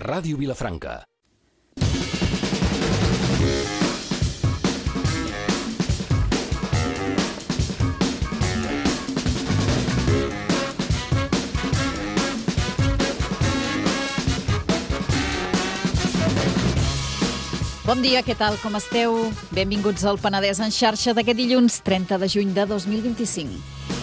Ràdio Vilafranca. Bon dia, què tal, com esteu? Benvinguts al Penedès en xarxa d'aquest dilluns 30 de juny de 2025.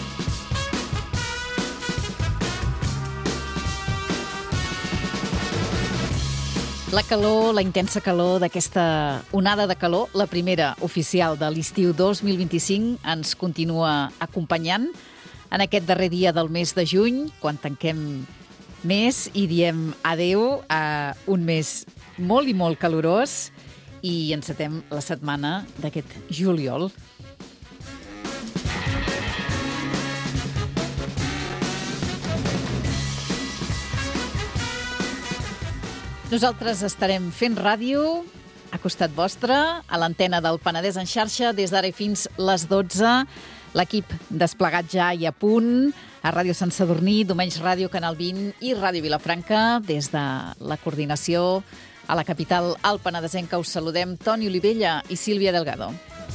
La calor, la intensa calor d'aquesta onada de calor, la primera oficial de l'estiu 2025, ens continua acompanyant en aquest darrer dia del mes de juny, quan tanquem mes i diem adeu a un mes molt i molt calorós, i encetem la setmana d'aquest juliol. Nosaltres estarem fent ràdio a costat vostre, a l'antena del Penedès en xarxa, des d'ara i fins les 12. L'equip desplegat ja i a punt a Ràdio Sant Sadurní, Domenys Ràdio, Canal 20 i Ràdio Vilafranca. Des de la coordinació a la capital al Penedesenca us saludem Toni Olivella i Sílvia Delgado.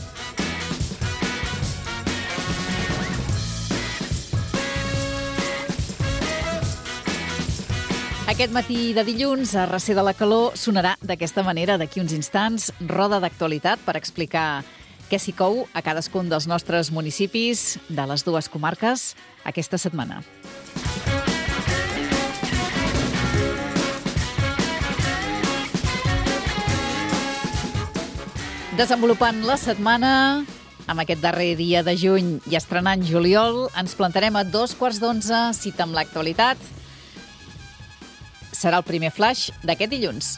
Aquest matí de dilluns, a recer de la calor, sonarà d'aquesta manera d'aquí uns instants, roda d'actualitat per explicar què s'hi cou a cadascun dels nostres municipis de les dues comarques aquesta setmana. Desenvolupant la setmana, amb aquest darrer dia de juny i estrenant juliol, ens plantarem a 11:15, cita amb l'actualitat. Serà el primer flash d'aquest dilluns.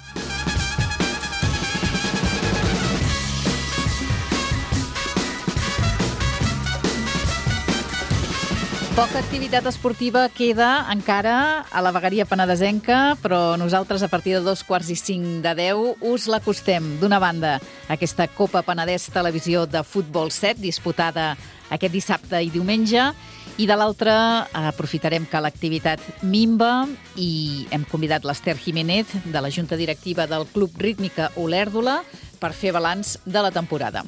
Poca activitat esportiva queda encara a la vegueria penedesenca, però nosaltres a partir de 15:45 us l'acostem. D'una banda, aquesta Copa Penedès Televisió de Futbol 7, disputada aquest dissabte i diumenge, i de l'altra aprofitarem que l'activitat minva i hem convidat l'Ester Jiménez de la Junta Directiva del Club Rítmica Olèrdola per fer balanç de la temporada.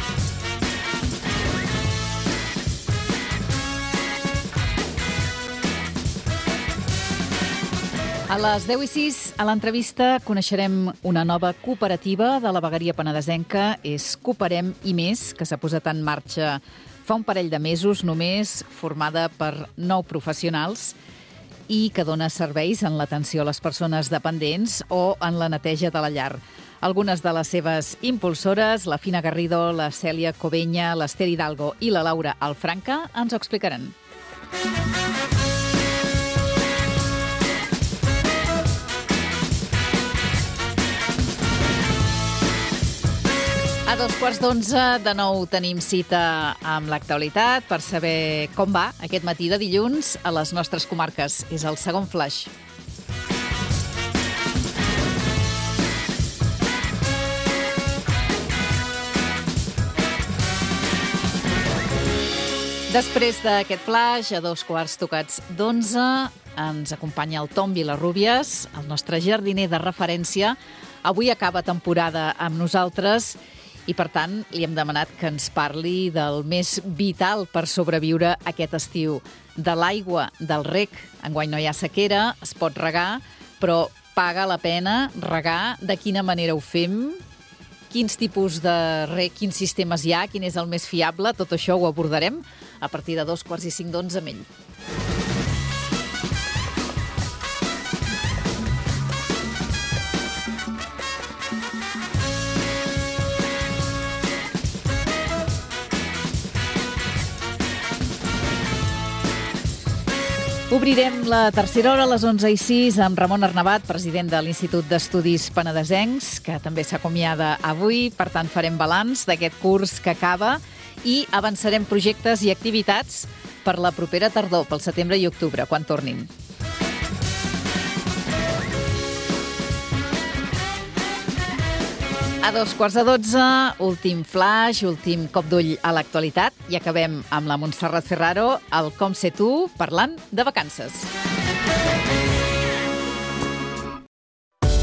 A les 10:06, a l'entrevista, coneixerem una nova cooperativa de la vegueria penedesenca. És Cooperem i Més, que s'ha posat en marxa fa un parell de mesos només, formada per 9 professionals i que dona serveis en l'atenció a les persones dependents o en la neteja de la llar. Algunes de les seves impulsores, la Fina Garrido, la Cèlia Covenya, l'Ester Hidalgo i la Laura Alfranca, ens ho explicaran. A 11:15 de nou tenim cita amb l'actualitat per saber com va aquest matí de dilluns a les nostres comarques. És el segon flash. Després d'aquest flash, a 11:15, ens acompanya el Tom Vilarrubias, el nostre jardiner de referència. Avui acaba temporada amb nosaltres i, per tant, li hem demanat que ens parli del més vital per sobreviure aquest estiu, de l'aigua, del reg. Enguany no hi ha sequera, es pot regar, però paga la pena regar. De quina manera ho fem? Quins tipus de reg, quins sistemes hi ha? Quin és el més fiable? Tot això ho abordarem a partir de 11:45 amb ell. Obrirem la tercera hora a les 11:06 amb Ramon Arnabat, president de l'Institut d'Estudis Penedesencs, que també s'acomiada avui. Per tant, farem balanç d'aquest curs que acaba i avançarem projectes i activitats per la propera tardor, pel setembre i octubre, quan tornin. A 11:45, últim flash, últim cop d'ull a l'actualitat i acabem amb la Montserrat Ferraro, el Com sé tu, parlant de vacances.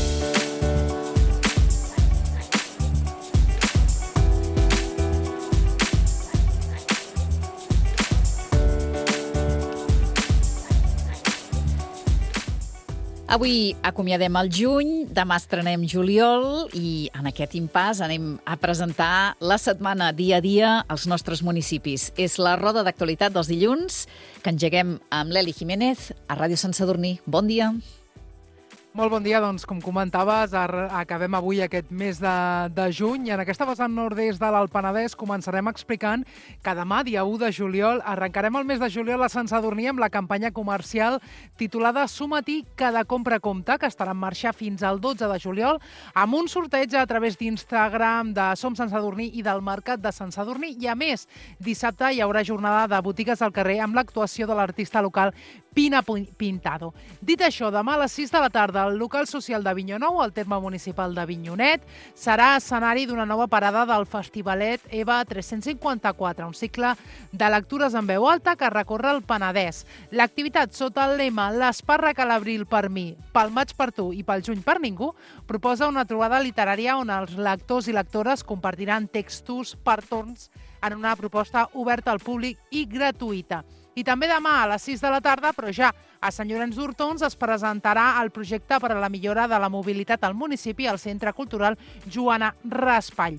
Avui acomiadem el juny, demà estrenem juliol i en aquest impàs anem a presentar la setmana dia a dia als nostres municipis. És la roda d'actualitat dels dilluns que engeguem amb l'Eli Jiménez a Ràdio Sant Sadurní. Bon dia. Molt bon dia, doncs, com comentaves, acabem avui aquest mes de juny i en aquesta vessant nord-est de l'Alt Penedès començarem explicant que demà, dia 1 de juliol, arrencarem el mes de juliol a Sant Sadurní amb la campanya comercial titulada Suma-t'hi, cada compra compta, que estarà en marxa fins al 12 de juliol amb un sorteig a través d'Instagram de Som Sant Sadurní i del Mercat de Sant Sadurní i, a més, dissabte hi haurà jornada de botigues al carrer amb l'actuació de l'artista local Pina Pintado. Dit això, demà a les 6 de la tarda el local social d'Avinyó Nou, al terme municipal d'Avinyonet, serà escenari d'una nova parada del Festivalet EVA 354, un cicle de lectures en veu alta que recorre el Penedès. L'activitat, sota el lema L'espàrrec a l'abril per mi, pel maig per tu i pel juny per ningú, proposa una trobada literària on els lectors i lectores compartiran textos per torns en una proposta oberta al públic i gratuïta. I també demà a les 6 de la tarda, però ja a Sant Llorenç d'Hortons, es presentarà el projecte per a la millora de la mobilitat al municipi al Centre Cultural Joana Raspall.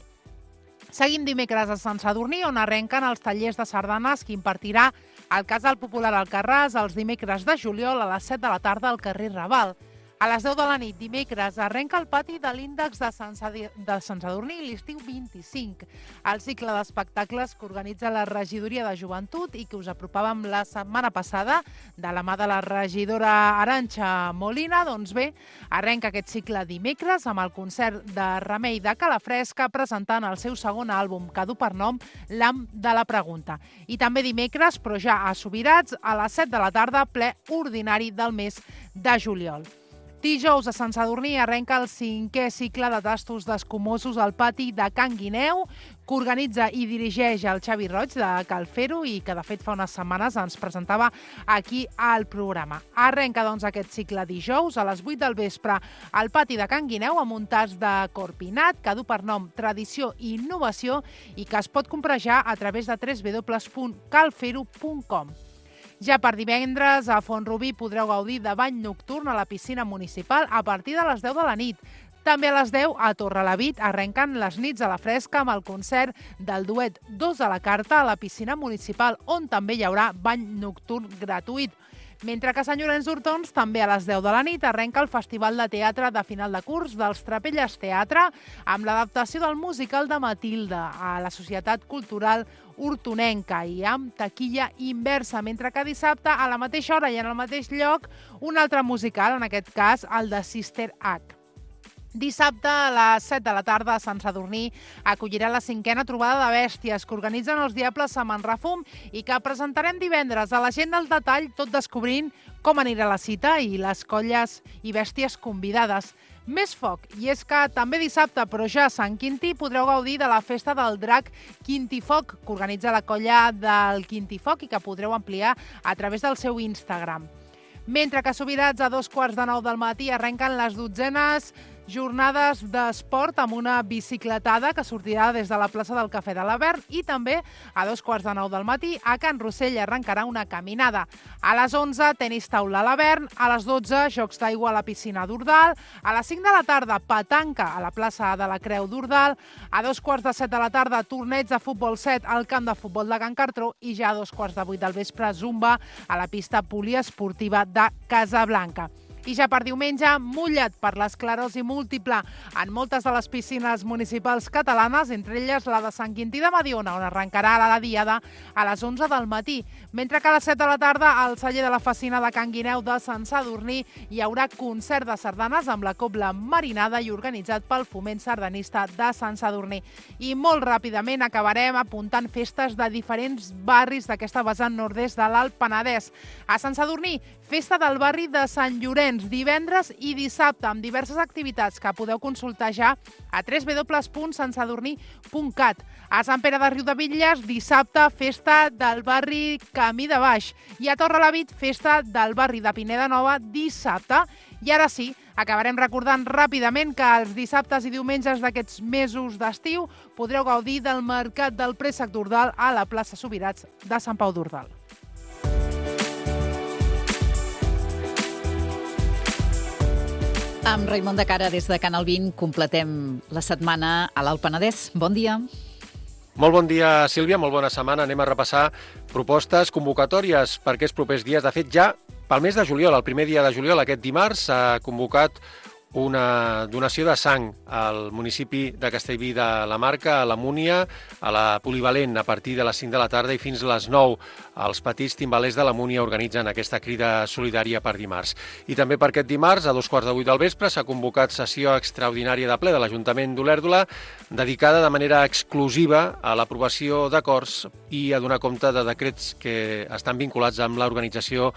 Seguim dimecres a Sant Sadurní, on arrenquen els tallers de sardanes que impartirà el Casal Popular Alcarràs els dimecres de juliol a les 7 de la tarda al carrer Raval. A les 10 de la nit, dimecres, arrenca el pati de l'Índex de Sant Sadurní l'estiu 25, el cicle d'espectacles que organitza la Regidoria de Joventut i que us apropàvem la setmana passada de la mà de la regidora Arantxa Molina. Doncs bé, arrenca aquest cicle dimecres amb el concert de Remei de Calafresca presentant el seu segon àlbum que du per nom L'Am de la Pregunta. I també dimecres, però ja a Subirats, a les 7 de la tarda, ple ordinari del mes de juliol. Dijous a Sant Sadurní arrenca el 5è cicle de tastos d'escumosos al pati de Can Guineu, que organitza i dirigeix el Xavi Roig de Calfero i que, de fet, fa unes setmanes ens presentava aquí al programa. Arrenca, doncs, aquest cicle dijous a les 8 del vespre al pati de Can Guineu amb un tast de corpinat que du per nom Tradició i Innovació i que es pot comprar ja a través de www.calfero.com. Ja per divendres, a Font-rubí podreu gaudir de bany nocturn a la piscina municipal a partir de les 10 de la nit. També a les 10, a Torrelavit, arrenquen les nits a la fresca amb el concert del duet Dos a la carta a la piscina municipal, on també hi haurà bany nocturn gratuït. Mentre que a Sant Llorenç d'Hortons, també a les 10 de la nit, arrenca el Festival de Teatre de final de curs dels Trapelles Teatre amb l'adaptació del musical de Matilda a la Societat Cultural Hortonenca i amb taquilla inversa, mentre que dissabte, a la mateixa hora i en el mateix lloc, un altre musical, en aquest cas el de Sister Act. Dissabte, a les 7 de la tarda, a Sant Sadurní acollirà la 5a trobada de bèsties que organitzen els Diables a Manrafum i que presentarem divendres a la gent del detall, tot descobrint com anirà la cita i les colles i bèsties convidades. Més foc, i és que també dissabte, però ja a Sant Quintí, podreu gaudir de la festa del drac Quintifoc, que organitza la colla del Quintifoc i que podreu ampliar a través del seu Instagram. Mentre que a Subirats, a 8:45 del matí, arrenquen les 12enes jornades d'esport amb una bicicletada que sortirà des de la plaça del Cafè de l'Avern i també a 8:45 del matí a Can Rossell arrencarà una caminada. A les 11, tenis taula a l'Avern, a les 12, jocs d'aigua a la piscina d'Ordal, a les 5 de la tarda, petanca a la plaça de la Creu d'Ordal, a 6:45 de la tarda, torneig de futbol 7 al camp de futbol de Can Cartró i ja a 7:15 del vespre, zumba a la pista poliesportiva de Casablanca. I ja per diumenge, mullat per l'esclerosi múltiple en moltes de les piscines municipals catalanes, entre elles la de Sant Quintí de Mediona, on arrencarà la diada a les 11 del matí. Mentre que a les 7 de la tarda, al celler de la Facina de Can Guineu de Sant Sadurní, hi haurà concert de sardanes amb la Cobla Marinada i organitzat pel Foment Sardanista de Sant Sadurní. I molt ràpidament acabarem apuntant festes de diferents barris d'aquesta vessant nord-est de l'Alt Penedès. A Sant Sadurní, festa del barri de Sant Llorenç, divendres i dissabte, amb diverses activitats que podeu consultar ja a www.santsadurní.cat. A Sant Pere de Riudebitlles, dissabte, festa del barri Camí de Baix. I a Torrelavit, festa del barri de Pineda Nova, dissabte. I ara sí, acabarem recordant ràpidament que els dissabtes i diumenges d'aquests mesos d'estiu podreu gaudir del Mercat del Préssec d'Ordal a la plaça Subirats de Sant Pau d'Ordal. Amb Raimon de Cara des de Canal 20 completem la setmana a l'Alt Penedès. Bon dia. Molt bon dia, Sílvia, molt bona setmana. Anem a repassar propostes, convocatòries per aquests propers dies. De fet, ja pel mes de juliol, el primer dia de juliol, aquest dimarts, s'ha convocat una donació de sang al municipi de Castellví de la Marca, a la Múnia, a la Polivalent, a partir de les 5 de la tarda i fins a les 9. Els petits timbalers de la Múnia organitzen aquesta crida solidària per dimarts. I també per aquest dimarts, a 2:15 del vespre, s'ha convocat sessió extraordinària de ple de l'Ajuntament d'Olèrdola, dedicada de manera exclusiva a l'aprovació d'acords i a donar compte de decrets que estan vinculats amb l'organització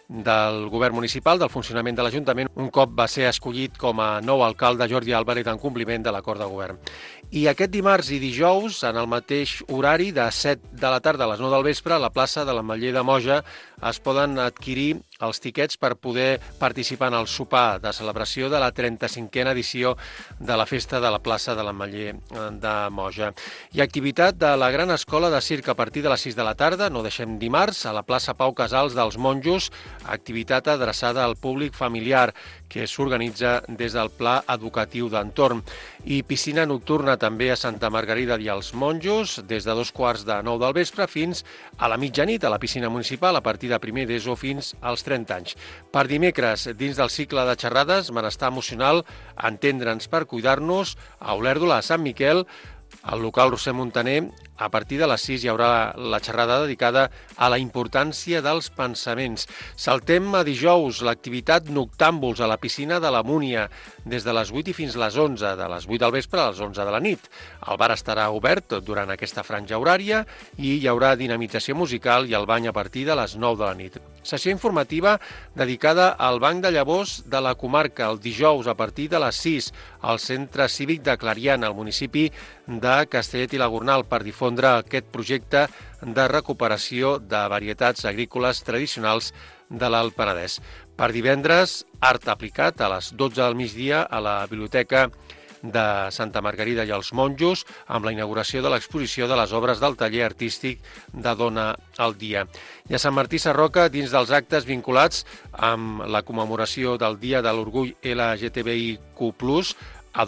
del govern municipal, del funcionament de l'Ajuntament, un cop va ser escollit com a nou alcalde Jordi Álvarez en compliment de l'acord de govern. I aquest dimarts i dijous, en el mateix horari, de 7 de la tarda a les 9 del vespre, a la plaça de l'Ametller de Moja es poden adquirir els tiquets per poder participar en el sopar de celebració de la 35a edició de la festa de la plaça de l'Ametller de Moja. Hi ha activitat de la Gran Escola de Circ a partir de les 6 de la tarda, no deixem dimarts, a la plaça Pau Casals dels Monjos, activitat adreçada al públic familiar que s'organitza des del Pla Educatiu d'Entorn. I piscina nocturna també a Santa Margarida i als Monjos, des de 2:15 del vespre fins a la mitjanit a la piscina municipal, a partir de primer d'ESO fins als 30 anys. Per dimecres, dins del cicle de xerrades, benestar emocional, entendre'ns per cuidar-nos, a Olèrdola, a Sant Miquel, al local Roser Montaner, a partir de les 6 hi haurà la xerrada dedicada a la importància dels pensaments. Saltem a dijous l'activitat Noctàmbuls a la piscina de la Múnia, des de les 8 i fins a les 11, de les 8 del vespre a les 11 de la nit. El bar estarà obert durant aquesta franja horària i hi haurà dinamització musical i el bany a partir de les 9 de la nit. Sessió informativa dedicada al Banc de Llavors de la comarca, el dijous a partir de les 6, al Centre Cívic de Clariana, al municipi de Castellet i la Gornal, per difondre aquest projecte de recuperació de varietats agrícoles tradicionals de l'Alt Penedès. Per divendres, art aplicat a les 12 del migdia a la Biblioteca de Santa Margarida i els Monjos, amb la inauguració de l'exposició de les obres del taller artístic de Dona al Dia. I a Sant Martí Sarroca, dins dels actes vinculats amb la commemoració del Dia de l'Orgull LGTBIQ+, a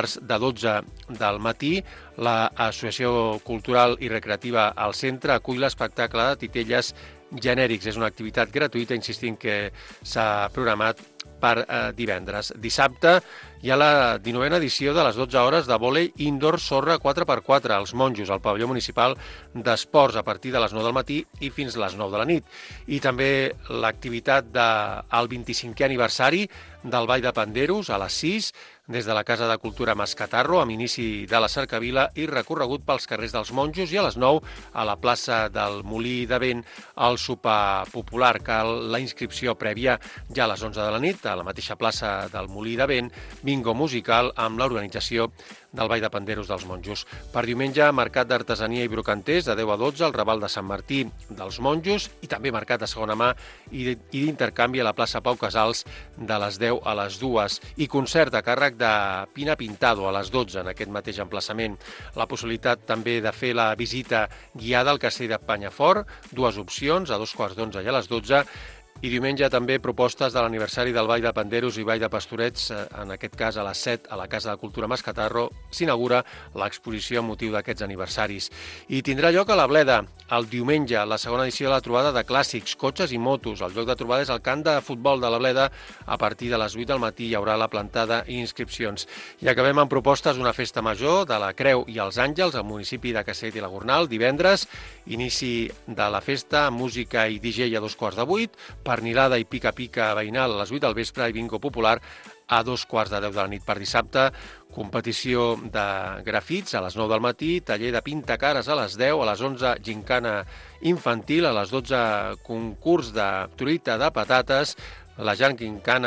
2:15 del matí, l'Associació Cultural i Recreativa al Centre acull l'espectacle de titelles genèrics. És una activitat gratuïta, insistint que s'ha programat per divendres. Dissabte hi ha la 19a edició de les 12 hores de vòlei indoor sorra 4x4 als Monjos, al pavelló municipal d'esports, a partir de les 9 del matí i fins a les 9 de la nit. I també l'activitat del 25è aniversari del Ball de Panderos a les 6, des de la Casa de Cultura Mascatarro, amb inici de la cercavila i recorregut pels carrers dels Monjos, i a les 9 a la plaça del Molí de Vent al sopar popular. Cal la inscripció prèvia ja a les 11 de la nit, a la mateixa plaça del Molí de Vent, bingo musical amb l'organització del Ball de Panderos dels Monjos. Per diumenge, mercat d'artesania i brocanters de 10 a 12 al Raval de Sant Martí dels Monjos i també mercat de segona mà i d'intercanvi a la plaça Pau Casals de les 10 a les 2 i concert a càrrec de Pina Pintado a les 12 en aquest mateix emplaçament. La possibilitat també de fer la visita guiada al castell de Penyafort, 2 opcions, a 2:15 i a les 12, i diumenge també propostes de l'aniversari del Ball de Panderos i Ball de Pastorets, en aquest cas a les 7 a la Casa de Cultura Mascatarro, s'inaugura l'exposició amb motiu d'aquests aniversaris. I tindrà lloc a la Bleda el diumenge, la segona edició de la trobada de clàssics, cotxes i motos. El lloc de trobada és el camp de futbol de la Bleda. A partir de les 8 del matí hi haurà la plantada i inscripcions. I acabem amb propostes d'una festa major de la Creu i els Àngels al municipi de Castellet i la Gornal. Divendres, inici de la festa, música i DJ a 7:45, pernilada i pica-pica veïnal a les 8 del vespre i bingo popular a 9:45 de la nit. Per dissabte, competició de grafits a les 9 del matí, taller de pintacares a les 10, a les 11 gincana infantil, a les 12 concurs de truita de patates, la gran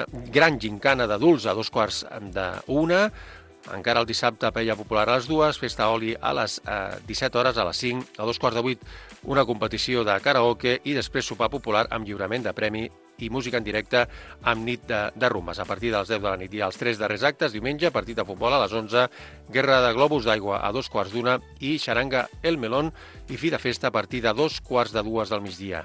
gincana d'adults a 2:15, encara el dissabte paella popular a les 2, festa oli a les 17 hores, a les 5, a 7:15 una competició de karaoke i després sopar popular amb lliurament de premi i música en directe amb nit de rumbes a partir dels 10 de la nit. I els 3 darrers actes, diumenge, partit de futbol a les 11, guerra de globus d'aigua a 2:15 i xaranga El Melón i fi de festa a partir de 2:45 del migdia.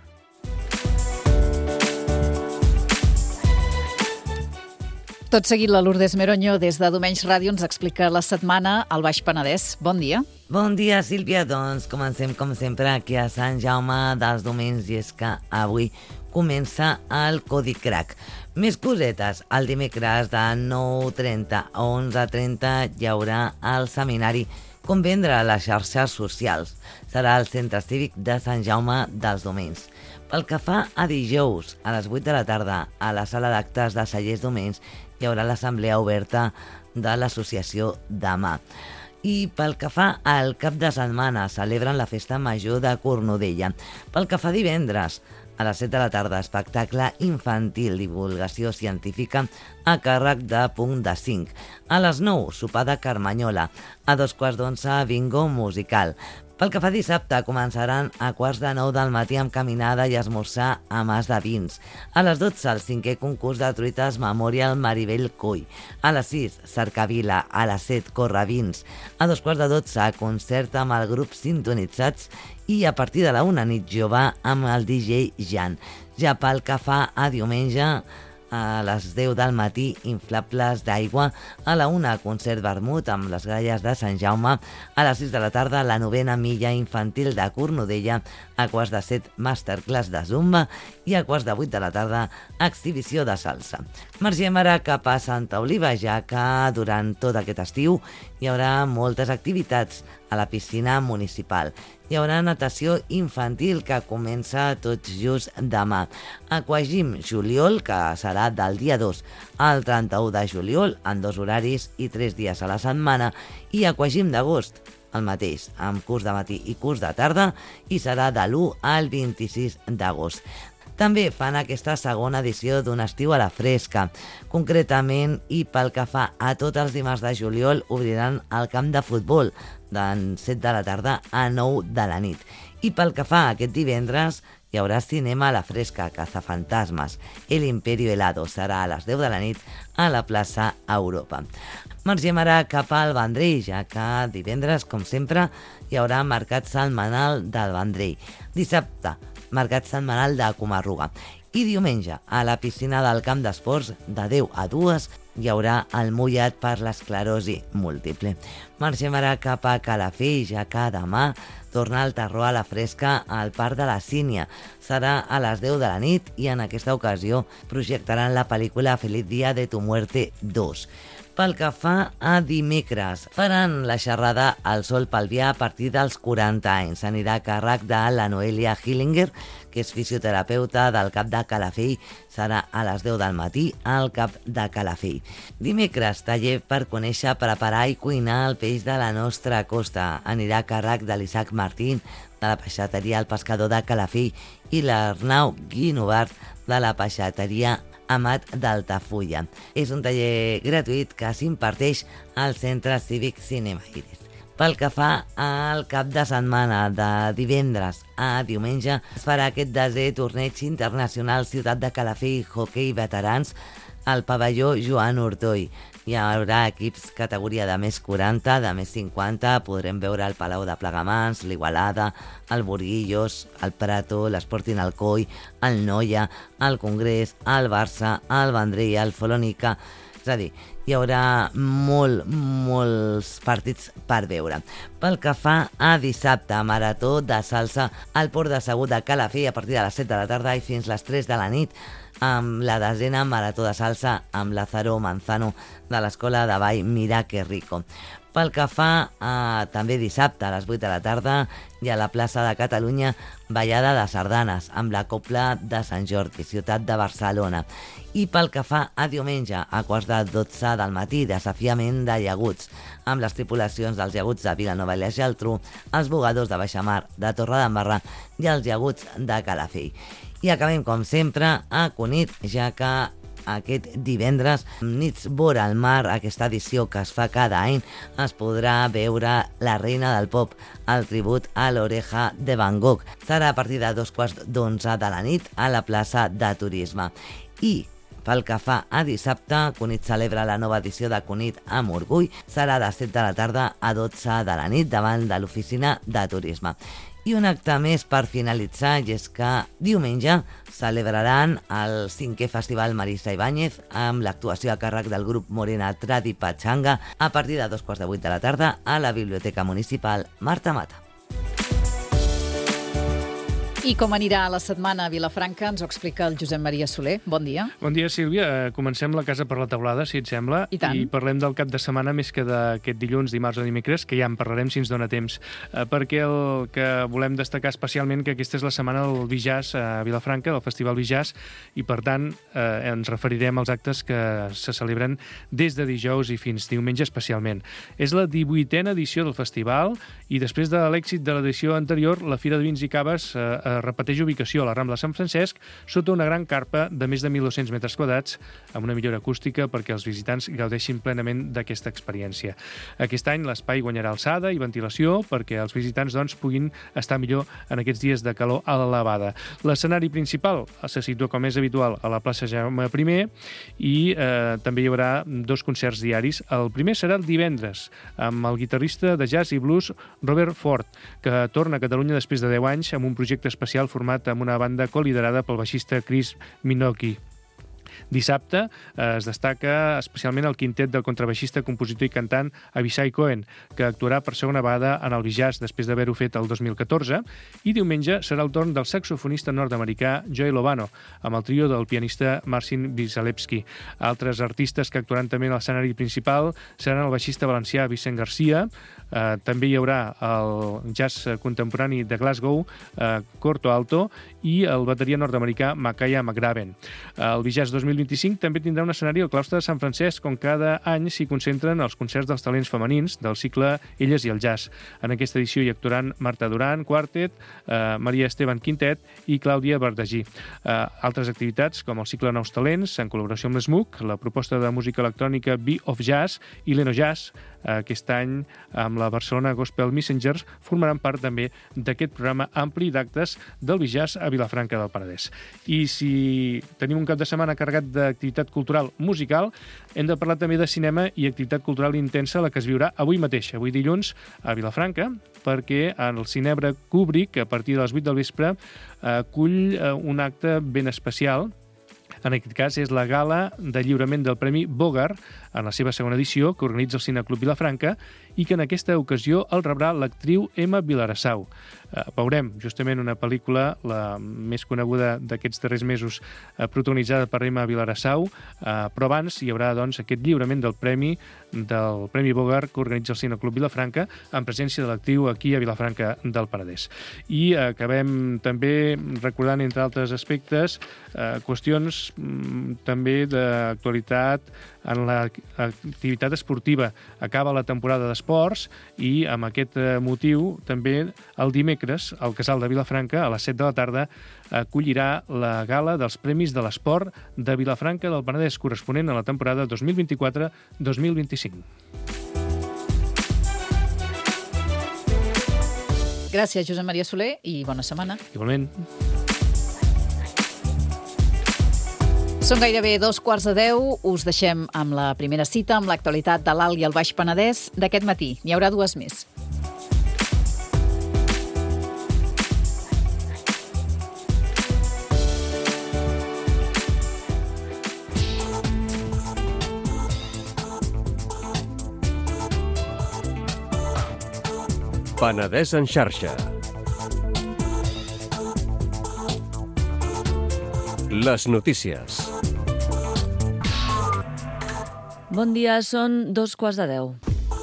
Tot seguit, la Lourdes Meronyo, des de Domenys Ràdio, ens explica la setmana al Baix Penedès. Bon dia. Bon dia, Sílvia. Doncs comencem, com sempre, aquí a Sant Jaume dels Domenys, i és que avui comença el Codi Crac. Més cosetes. El dimecres de 9:30 a 11:30 hi haurà el seminari Com vendre a les xarxes socials. Serà al Centre Cívic de Sant Jaume dels Domenys. Pel que fa a dijous, a les 8 de la tarda, a la sala d'actes de Cellers Domenys, hi haurà l'assemblea oberta de l'associació Demà. I pel que fa al cap de setmana, celebren la festa major de Cornudella. Pel que fa a divendres, a les 7 de la tarda, espectacle infantil, divulgació científica a càrrec de Punt de 5. A les 9, sopar de Carmanyola. A 11:15, bingo musical. Pel que fa a dissabte, començaran a 8:45 del matí amb caminada i esmorzar a Mas de Vins. A les 12, el 5è concurs de truites Memorial Maribel Coll. A les 6, Cercavila. A les 7, Correvins. A 2:15, concert amb el grup Sintonitzats i a partir de la 1, nit jove amb el DJ Jan. Ja pel que fa a diumenge, a les 10 del matí, inflables d'aigua. A la 1, concert vermut amb les gralles de Sant Jaume. A les 6 de la tarda, la 9a milla infantil de Cornudella. A 6:45, masterclass de Zumba. I a 7:45 de la tarda, exhibició de salsa. Margem ara cap a Santa Oliva, ja que durant tot aquest estiu hi haurà moltes activitats a la piscina municipal. Hi haurà natació infantil que comença tot just demà. Aquagym Juliol, que serà del dia 2 al 31 de juliol, en 2 horaris i 3 dies a la setmana. I Aquagym d'agost, el mateix, amb curs de matí i curs de tarda, i serà de l'1 al 26 d'agost. També fan aquesta segona edició d'un estiu a la fresca. Concretament, i pel que fa a tots els dimarts de juliol, obriran el camp de futbol de 7 de la tarda a 9 de la nit. I pel que fa a aquest divendres, hi haurà cinema a la fresca, Cazafantasmes. El Imperio Helado serà a les 10 de la nit a la plaça Europa. Margem ara cap al Vendrell, ja que divendres, com sempre, hi haurà mercat setmanal del Vendrell. Dissabte, mercat setmanal de Comarruga. I diumenge, a la piscina del camp d'esports, de 10 a 2, hi haurà el mullat per l'esclerosi múltiple. Marxem ara cap a Calafell, ja que demà torna el terror a la fresca al Parc de la Sínia. Serà a les 10 de la nit i en aquesta ocasió projectaran la pel·lícula Feliz Día de tu Muerte 2. Pel que fa a dimecres, faran la xerrada al Sol Palvià a partir dels 40 anys. Anirà a càrrec de la Noelia Hillinger, que és fisioterapeuta del CAP de Calafell. Serà a les 10 del matí al CAP de Calafell. Dimecres, taller per conèixer, preparar i cuinar el peix de la nostra costa. Anirà a càrrec de l'Isaac Martín, de la peixateria El Pescador de Calafell, i l'Arnau Guinovart, de la peixateria Amat d'Altafulla. És un taller gratuït que s'imparteix al Centre Cívic Cinema Iris. Pel que fa al cap de setmana, de divendres a diumenge, es farà aquest 10è torneig internacional Ciutat de Calafell Hockey Veterans al pavelló Joan Ortoll. Hi haurà equips categoria de més 40, de més 50, podrem veure el Palau de Plegamans, l'Igualada, el Burguillos, el Prato, l'Sporting Alcoi, el Noia, el Congrés, el Barça, el Vendrell, el Folònica. És a dir, hi haurà molts partits per veure. Pel que fa a dissabte, marató de salsa al Port de Segur de Calafell a partir de les 7 de la tarda i fins les 3 de la nit, amb la 10a marató de salsa amb Lázaro Manzano de l'Escola de Ball Mira que Rico. Pel que fa a també dissabte a les 8 de la tarda i a la plaça de Catalunya, ballada de sardanes amb la Cobla de Sant Jordi, ciutat de Barcelona. I pel que fa a diumenge, a 11:45 del matí, desafiament de llaguts, amb les tripulacions dels llaguts de Vilanova i la Geltrú, els bugadors de Baixamar, de Torredembarra i els llaguts de Calafell. I acabem, com sempre, a Cunit, ja que aquest divendres, Nits vora el mar, aquesta edició que es fa cada any, es podrà veure La reina del pop, el tribut a l'Oreja de Van Gogh. Serà a partir de 11:15 de la nit a la plaça de Turisme. I Pel que fa a dissabte, Cunit celebra la nova edició de Cunit amb orgull. Serà de 7 de la tarda a 12 de la nit davant de l'oficina de turisme. I un acte més per finalitzar, i és que diumenge celebraran el 5è Festival Marisa Ibáñez amb l'actuació a càrrec del grup Morena Tradi Pachanga a partir de 7:15 de la tarda a la Biblioteca Municipal Marta Mata. I com anirà la setmana a Vilafranca ens ho explica el Josep Maria Soler. Bon dia. Bon dia, Sílvia. Comencem la casa per la teulada, si et sembla. I tant. I parlem del cap de setmana més que d'aquest dilluns, dimarts o dimecres, que ja en parlarem si ens dona temps. Perquè el que volem destacar especialment que aquesta és la setmana del Bijàs a Vilafranca, del Festival Bijàs, i per tant ens referirem als actes que se celebren des de dijous i fins diumenge especialment. És la 18a edició del festival i després de l'èxit de l'edició anterior, la Fira de Vins i Caves repeteix ubicació a la Rambla Sant Francesc sota una gran carpa de més de 1.200 metres quadrats amb una millora acústica perquè els visitants gaudeixin plenament d'aquesta experiència. Aquest any l'espai guanyarà alçada i ventilació perquè els visitants puguin estar millor en aquests dies de calor elevada. L'escenari principal se situa com és habitual a la plaça Jaume I i també hi haurà 2 concerts diaris. El primer serà el divendres amb el guitarrista de jazz i blues Robert Ford, que torna a Catalunya després de 10 anys amb un projecte especial format amb una banda coliderada pel baixista Chris Minocchi. Dissabte es destaca especialment el quintet del contrabaixista, compositor i cantant Avishai Cohen, que actuarà per segona vegada en el Bijàs després d'haver-ho fet el 2014, i diumenge serà el torn del saxofonista nord-americà Joey Lovano, amb el trio del pianista Marcin Wieselewski. Altres artistes que actuaran també a l'escenari principal seran el baixista valencià Vicent Garcia, també hi haurà el jazz contemporani de Glasgow, Corto Alto, i el bateria nord-americà Makaya McGraven. El Bijàs 2025 també tindrà un escenari al claustre de Sant Francesc, on cada any s'hi concentren els concerts dels talents femenins del cicle Elles i el Jazz. En aquesta edició hi actuaran Marta Duran, Quartet, Maria Esteban Quintet i Clàudia Verdagí. Altres activitats, com el cicle Nous Talents, en col·laboració amb l'SMUC, la proposta de música electrònica Be of Jazz i l'Eno Jazz, aquest any amb la Barcelona Gospel Messengers, formaran part també d'aquest programa ampli d'actes del Bijàs a Vilafranca del Penedès. I si tenim un cap de setmana carregat d'activitat cultural musical, hem de parlar també de cinema i activitat cultural intensa, la que es viurà avui mateix, avui dilluns, a Vilafranca, perquè el Cinebre Kubrick, a partir de les 8 del vespre, acull un acte ben especial. En aquest cas és la gala de lliurament del Premi Bogart, en la seva segona edició, que organitza el Cineclub Vilafranca, i que en aquesta ocasió el rebrà l'actriu Emma Vilarassau. Veurem justament una pel·lícula, la més coneguda d'aquests darrers mesos, protagonitzada per Emma Vilarassau, però abans hi haurà aquest lliurament del Premi Bogart que organitza el Cineclub Vilafranca, en presència de l'actriu aquí a Vilafranca del Penedès. I acabem també recordant, entre altres aspectes, qüestions també d'actualitat en l'activitat esportiva. Acaba la temporada d'esports i amb aquest motiu també el dimecres el Casal de Vilafranca a les 7 de la tarda acollirà la gala dels Premis de l'Esport de Vilafranca del Penedès corresponent a la temporada 2024-2025. Gràcies, Josep Maria Soler, i bona setmana. Igualment. Són gairebé 9:45. Us deixem amb la primera cita, amb l'actualitat de l'Alt i el Baix Penedès d'aquest matí. N'hi haurà 2 més. Penedès en xarxa. Les notícies. Bon dia, són 9:15.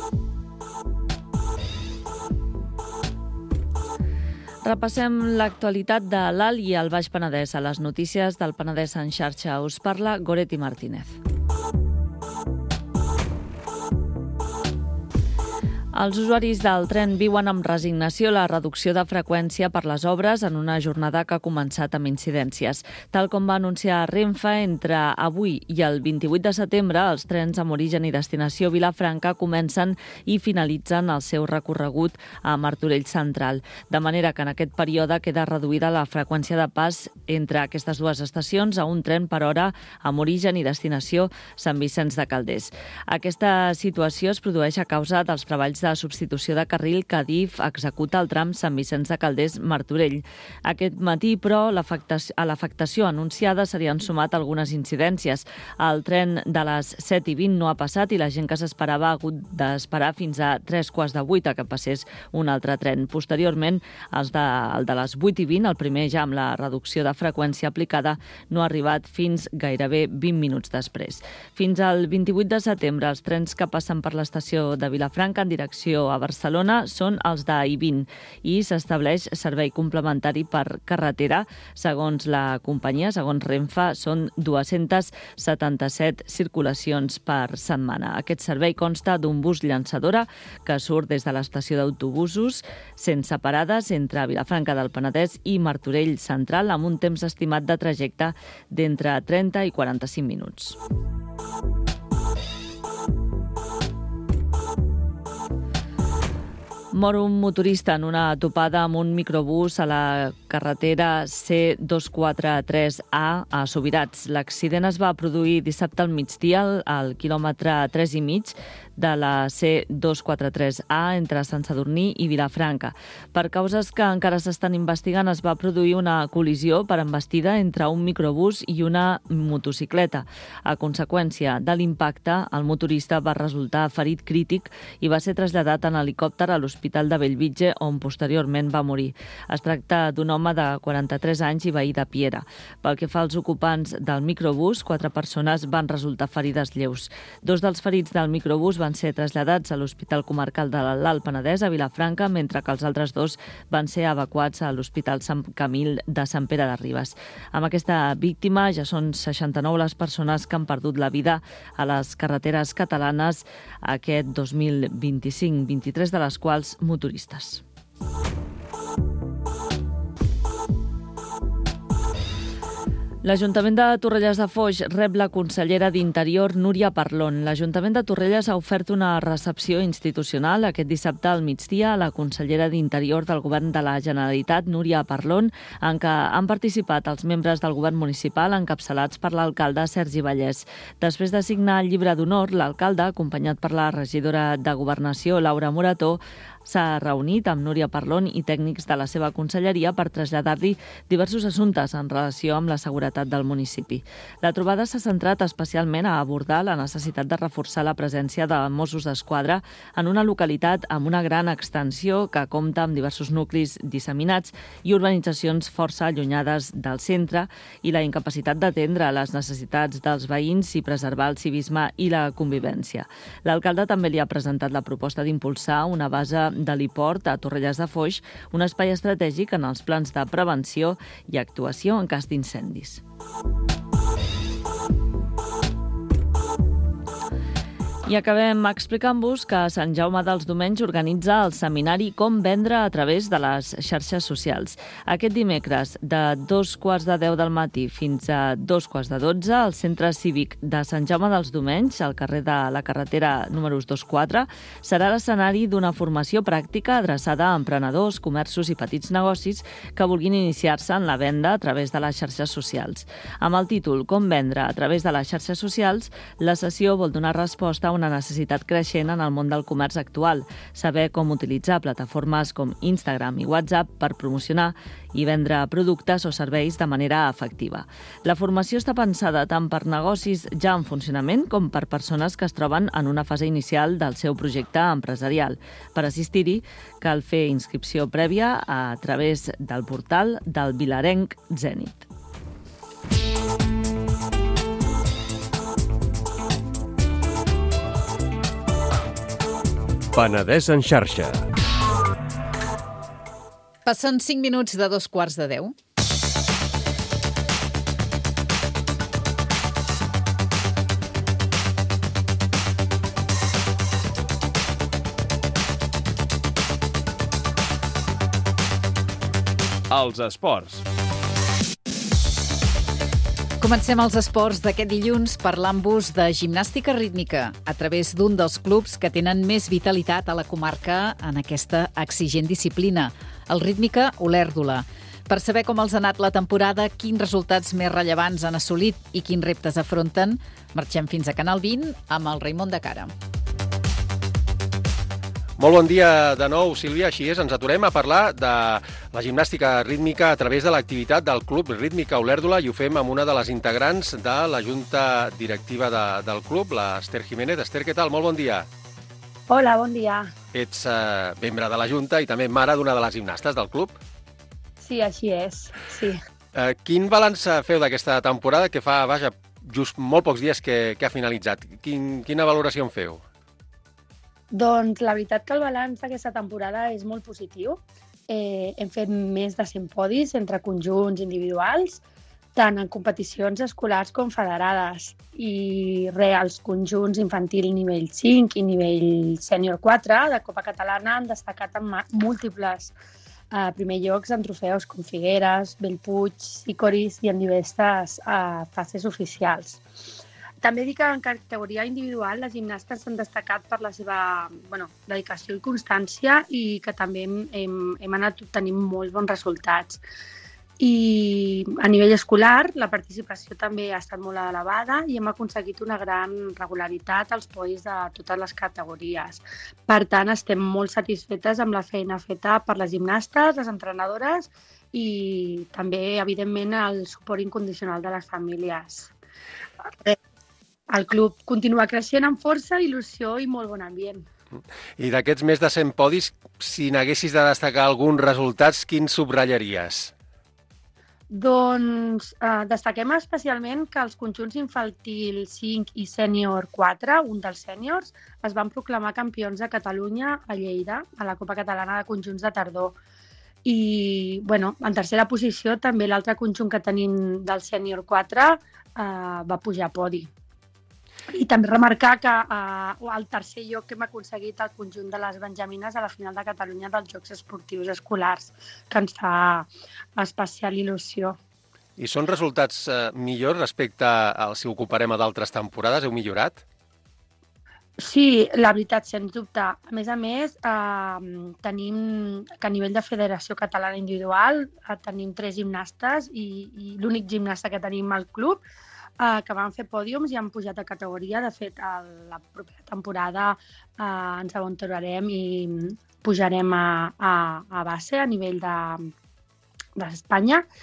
Repassem l'actualitat de l'Alt i el Baix Penedès a les notícies del Penedès en xarxa. Us parla Goretti Martínez. Els usuaris del tren viuen amb resignació la reducció de freqüència per les obres en una jornada que ha començat amb incidències. Tal com va anunciar Renfe, entre avui i el 28 de setembre, els trens amb origen i destinació Vilafranca comencen i finalitzen el seu recorregut a Martorell Central, de manera que en aquest període queda reduïda la freqüència de pas entre aquestes dues estacions a un tren per hora amb origen i destinació Sant Vicenç de Calders. Aquesta situació es produeix a causa dels treballs de substitució de carril que Adif executa al tram Sant Vicenç de Calders-Martorell. Aquest matí, però, a l'afectació anunciada se li han sumat algunes incidències. El tren de les 7:20 no ha passat i la gent que s'esperava ha hagut d'esperar fins a 7:45 a que passés un altre tren. Posteriorment, el de les 8:20, el primer ja amb la reducció de freqüència aplicada, no ha arribat fins gairebé 20 minuts després. Fins al 28 de setembre, els trens que passen per l'estació de Vilafranca en direcció a Barcelona són els d'I20 i s'estableix servei complementari per carretera. Segons la companyia, segons Renfe, són 277 circulacions per setmana. Aquest servei consta d'un bus llançadora que surt des de l'estació d'autobusos sense parades entre Vilafranca del Penedès i Martorell Central amb un temps estimat de trajecte d'entre 30 i 45 minuts. Mor un motorista en una topada amb un microbús a la carretera C243A a Subirats. L'accident es va produir dissabte al migdia al quilòmetre 3,5 de la C243A entre Sant Sadurní i Vilafranca. Per causes que encara s'estan investigant, es va produir una col·lisió per embestida entre un microbús i una motocicleta. A conseqüència de l'impacte, el motorista va resultar ferit crític i va ser traslladat en helicòpter a l'Hospital de Bellvitge, on posteriorment va morir. Es tracta d'un home de 43 anys i veí de Piera. Pel que fa als ocupants del microbús, 4 persones van resultar ferides lleus. 2 dels ferits del microbús van ser traslladats a l'Hospital Comarcal de l'Alt Penedès a Vilafranca, mentre que els altres 2 van ser evacuats a l'Hospital Sant Camil de Sant Pere de Ribes. Amb aquesta víctima ja són 69 les persones que han perdut la vida a les carreteres catalanes aquest 2025, 23 de les quals motoristes. L'Ajuntament de Torrelles de Foix rep la consellera d'Interior, Núria Parlon. L'Ajuntament de Torrelles ha ofert una recepció institucional aquest dissabte al migdia a la consellera d'Interior del Govern de la Generalitat, Núria Parlon, en què han participat els membres del Govern municipal encapçalats per l'alcalde Sergi Vallès. Després de signar el llibre d'honor, l'alcalde, acompanyat per la regidora de Governació, Laura Morató, s'ha reunit amb Núria Parlon i tècnics de la seva conselleria per traslladar-li diversos assumptes en relació amb la seguretat del municipi. La trobada s'ha centrat especialment a abordar la necessitat de reforçar la presència de Mossos d'Esquadra en una localitat amb una gran extensió que compta amb diversos nuclis disseminats i urbanitzacions força allunyades del centre i la incapacitat d'atendre les necessitats dels veïns i preservar el civisme i la convivència. L'alcalde també li ha presentat la proposta d'impulsar una base de l'Iport a Torrelles de Foix, un espai estratègic en els plans de prevenció i actuació en cas d'incendis. I acabem explicant-vos que Sant Jaume dels Domenys organitza el seminari Com vendre a través de les xarxes socials. Aquest dimecres, de 2:15 del matí fins a 2:12, al Centre Cívic de Sant Jaume dels Domenys, al carrer de la carretera números 24, serà l'escenari d'una formació pràctica adreçada a emprenedors, comerços i petits negocis que vulguin iniciar-se en la venda a través de les xarxes socials. Amb el títol Com vendre a través de les xarxes socials, la sessió vol donar resposta a una necessitat creixent en el món del comerç actual, saber com utilitzar plataformes com Instagram i WhatsApp per promocionar i vendre productes o serveis de manera efectiva. La formació està pensada tant per negocis ja en funcionament com per persones que es troben en una fase inicial del seu projecte empresarial. Per assistir-hi, cal fer inscripció prèvia a través del portal del vilarenc Zenit. Penedès en xarxa. Passen 5 minuts de 2:15. Els esports. Comencem els esports d'aquest dilluns parlant-vos de gimnàstica rítmica a través d'un dels clubs que tenen més vitalitat a la comarca en aquesta exigent disciplina, el Rítmica Olèrdola. Per saber com els ha anat la temporada, quins resultats més rellevants han assolit i quins reptes afronten, marxem fins a Canal 20 amb el Raimon de Cara. Molt bon dia de nou, Sílvia. Així és, ens aturem a parlar de la gimnàstica rítmica a través de l'activitat del Club Rítmica Olèrdola i ho fem amb una de les integrants de la junta directiva del club, l'Ester Jiménez. Ester, què tal? Molt bon dia. Hola, bon dia. Ets membre de la junta i també mare d'una de les gimnastes del club. Sí, així és, sí. Quin balanç feu d'aquesta temporada que fa, just molt pocs dies que ha finalitzat? Quina valoració en feu? Doncs la veritat que el balanç d'aquesta temporada és molt positiu. Hem fet més de 100 podis entre conjunts individuals, tant en competicions escolars com federades. I els conjunts infantil nivell 5 i nivell sènior 4 de Copa Catalana han destacat en múltiples primers llocs en trofeus com Figueres, Bellpuig, Sicoris i en diverses fases oficials. També dic que en categoria individual les gimnastes s'han destacat per la seva dedicació i constància i que també hem anat obtenint molts bons resultats. I a nivell escolar la participació també ha estat molt elevada i hem aconseguit una gran regularitat als podis de totes les categories. Per tant, estem molt satisfetes amb la feina feta per les gimnastes, les entrenadores i també, evidentment, el suport incondicional de les famílies. El club continua creixent amb força, il·lusió i molt bon ambient. I d'aquests més de 100 podis, si n'haguessis de destacar alguns resultats, quins subratllaries? Doncs destaquem especialment que els conjunts infantil 5 i sènior 4, un dels sèniors, es van proclamar campions de Catalunya a Lleida, a la Copa Catalana de Conjunts de Tardor. I, en tercera posició, també l'altre conjunt que tenim del sènior 4 va pujar a podi. I també remarcar que el tercer lloc que hem aconseguit el conjunt de les benjamines a la final de Catalunya dels Jocs Esportius Escolars, que ens fa especial il·lusió. I són resultats millors respecte al si ho comparem a d'altres temporades? Heu millorat? Sí, la veritat, sens dubte. A més, tenim que a nivell de Federació Catalana Individual tenim 3 gimnastes i l'únic gimnasta que tenim al club que van fer pòdiums i han pujat de categoria. De fet, la propera temporada ens aventurarem i pujarem a base a nivell d'Espanya.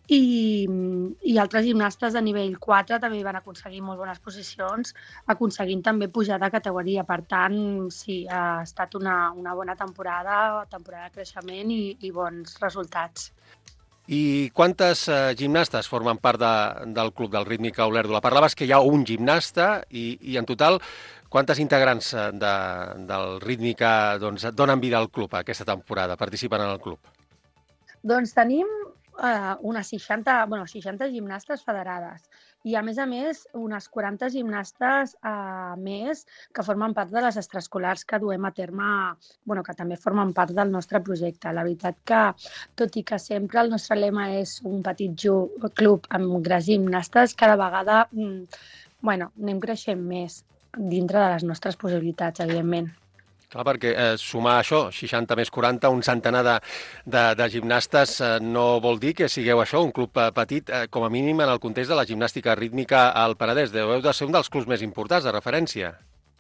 I altres gimnastes de nivell 4 també van aconseguir molt bones posicions, aconseguint també pujar de categoria. Per tant, sí, ha estat una bona temporada de creixement i bons resultats. I quantes gimnastes formen part del club del Rítmica Olèrdola? Parlaves que hi ha un gimnasta i en total quantes integrants del Rítmica donen vida al club aquesta temporada, participen en el club? Doncs tenim unes 60 gimnastes federades i, a més, unes 40 gimnastes més que formen part de les extraescolars que duem a terme, que també formen part del nostre projecte. La veritat que, tot i que sempre el nostre lema és un petit club amb grans gimnastes, cada vegada anem creixent més dintre de les nostres possibilitats, evidentment. Clar, perquè sumar això, 60 més 40, un centenar de gimnastes, no vol dir que sigueu això, un club petit, com a mínim en el context de la gimnàstica rítmica al Penedès. Deveu de ser un dels clubs més importants de referència.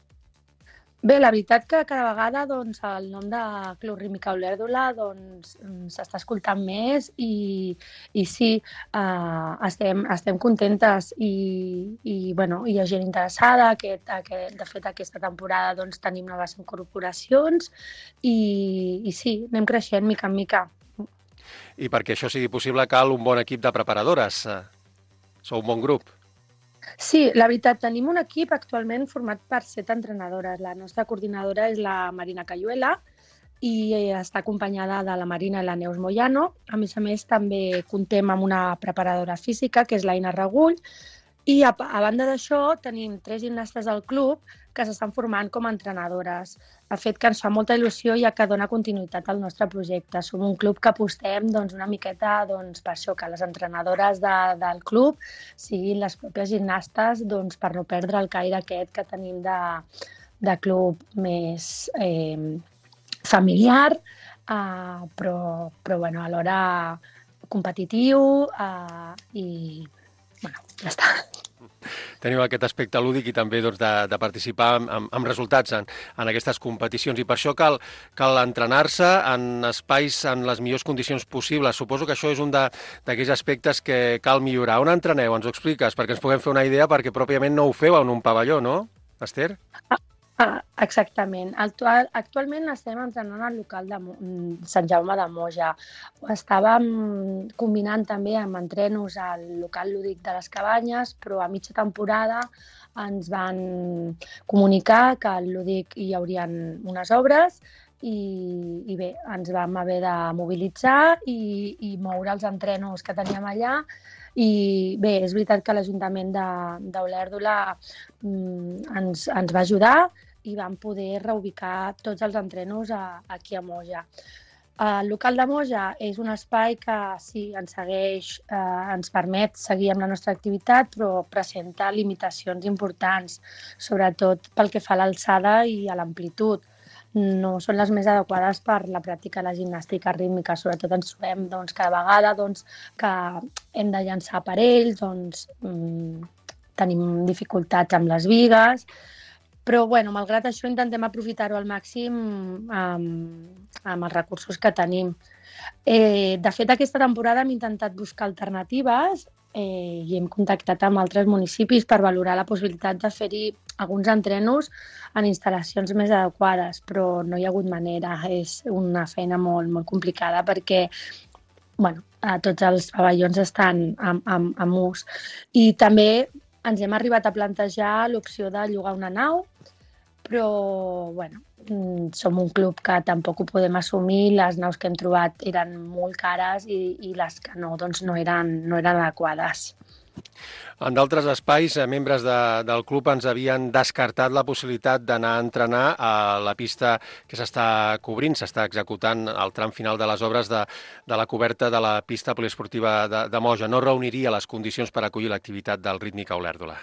Bé, la veritat que cada vegada el nom de Club Rítmica Olèrdola s'està escoltant més i sí, estem contentes i hi ha gent interessada. De fet, aquesta temporada tenim noves incorporacions i sí, anem creixent mica en mica. I perquè això sigui possible cal un bon equip de preparadores. Sou un bon grup. Sí, la veritat, tenim un equip actualment format per 7 entrenadores. La nostra coordinadora és la Marina Cayuela i està acompanyada de la Marina i la Neus Moyano. A més, també comptem amb una preparadora física, que és l'Aina Regull, I a banda d'això tenim 3 gimnastes al club que s'estan formant com a entrenadores. El fet que ens fa molta il·lusió ja que dona continuïtat al nostre projecte. Som un club que apostem una miqueta per això, que les entrenadores del club siguin les pròpies gimnastes per no perdre el caire aquest que tenim de club més familiar, però alhora competitiu i ja està. Teniu aquest aspecte lúdic i també de participar amb resultats en aquestes competicions. I per això cal entrenar-se en espais en les millors condicions possibles. Suposo que això és un d'aquells aspectes que cal millorar. On entreneu? Ens ho expliques? Perquè ens puguem fer una idea, perquè pròpiament no ho feu en un pavelló, no, Esther? Exactament. Actualment estem entrenant al local de Sant Jaume de Moja. Ho estàvem combinant també amb entrenos al local lúdic de les Cabanyes, però a mitja temporada ens van comunicar que al lúdic hi haurien unes obres i bé, ens vam haver de mobilitzar i moure els entrenos que teníem allà. I bé, és veritat que l'Ajuntament d'Olèrdola ens va ajudar i vam poder reubicar tots els entrenos aquí a Moja. El local de Moja és un espai que sí, ens segueix, ens permet seguir amb la nostra activitat, però presenta limitacions importants, sobretot pel que fa a l'alçada i a l'amplitud. No són les més adequades per la pràctica de la gimnàstica rítmica. Sobretot ens trobem cada vegada que hem de llançar aparells, tenim dificultats amb les bigues, però malgrat això intentem aprofitar-ho al màxim amb els recursos que tenim. De fet, aquesta temporada hem intentat buscar alternatives i hem contactat amb altres municipis per valorar la possibilitat de fer-hi alguns entrenos en instal·lacions més adequades, però no hi ha hagut manera. És una feina molt, molt complicada perquè tots els pavellons estan en ús. I també ens hem arribat a plantejar l'opció de llogar una nau, però som un club que tampoc ho podem assumir. Les naus que hem trobat eren molt cares i les que no eren adequades. En d'altres espais, membres del club ens havien descartat la possibilitat d'anar a entrenar a la pista que s'està cobrint, s'està executant el tram final de les obres de la coberta de la pista poliesportiva de Moja. No reuniria les condicions per acollir l'activitat del Rítmica Olèrdola.